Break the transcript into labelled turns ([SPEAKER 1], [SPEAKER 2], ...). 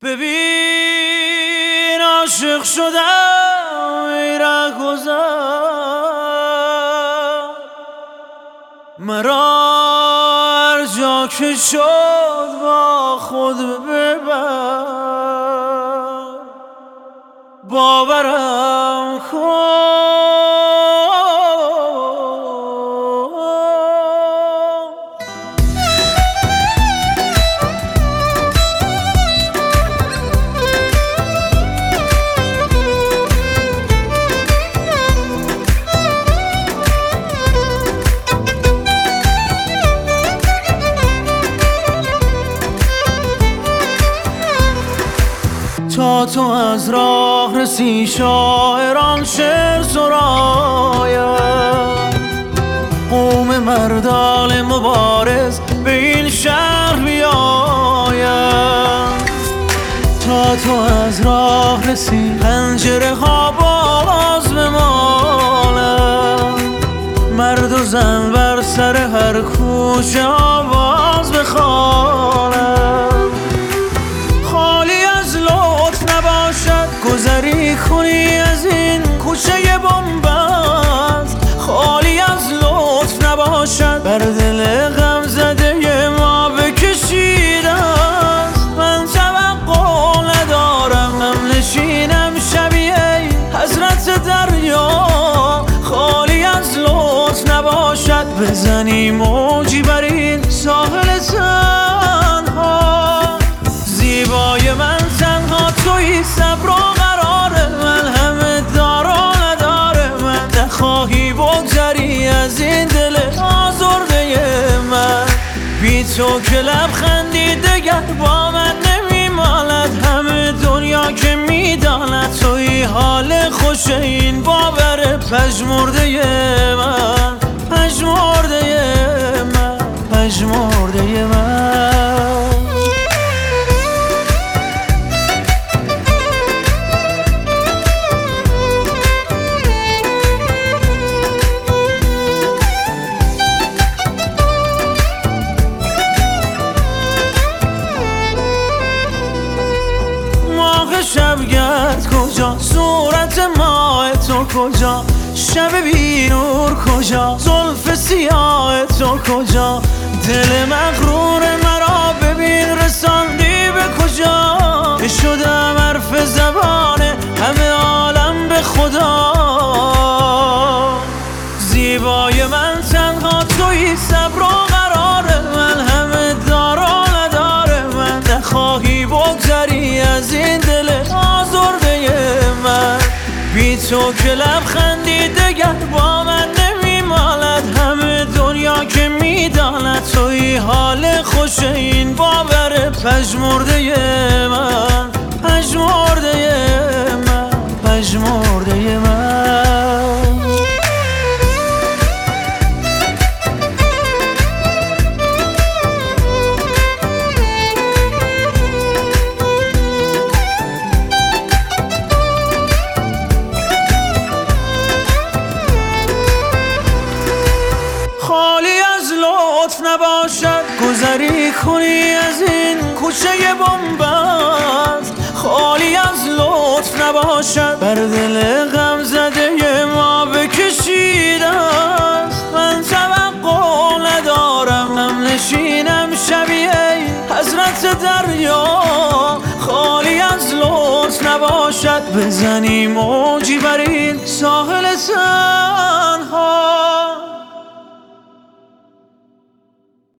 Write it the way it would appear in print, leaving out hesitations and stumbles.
[SPEAKER 1] ببین عاشق شدم ای رهگذر، مرا هر جا که شد با خود ببر، باورم کن تا تو از راه رسی شاعران شعر سراید، قوم مردان مبارز به این شهر بیاید. تا تو از راه رسی پنجره ها باز بمالد، مرد و زن بر سر هر کوچه آواز بخوانند. گذری کنی از این کوچه بنبست، خالی از لطف نباشد بر دل غم زده ما بکشیده است. من توقع ندارم هم نشینم شبیه حضرت دریا، خالی از لطف نباشد بزنی موجی بر این ساحل تنها. زیبای من تنها تویی، صبر و قرار من همه دار و نداره من. نخواهی بگذری از این دل آزرده من، بی تو که لبخندی دگر با من نمیمالد. همه دنیا که میداند تویی حال خوش این باور پژمرده من، پژمرده من، پژمرده من. شبگرد کجا، صورت ماه تو کجا، شب بی نور کجا، زلف سیاه تو کجا. دل مغرور مرا ببین رساندی به کجا، که شدم حرف زبان همه عالم به خدا. زیبای من تنها تویی، صبر و قرار من همه دار و نداره من. نخواهی بگذری از این دل آزرده من، بی تو که لبخندی دگر با من نمیمالد. همه دنیا که میداند تویی حال خوش این باور پژمرده من، پژمرده من، پژمرده من. نباشد گذری کنی از این کوچه بنبست، خالی از لطف نباشد بر دل غم زده ما بکشیده است. من توقع ندارم هم نشینم شبیه حضرت دریا، خالی از لطف نباشد بزنی موجی بر این ساحل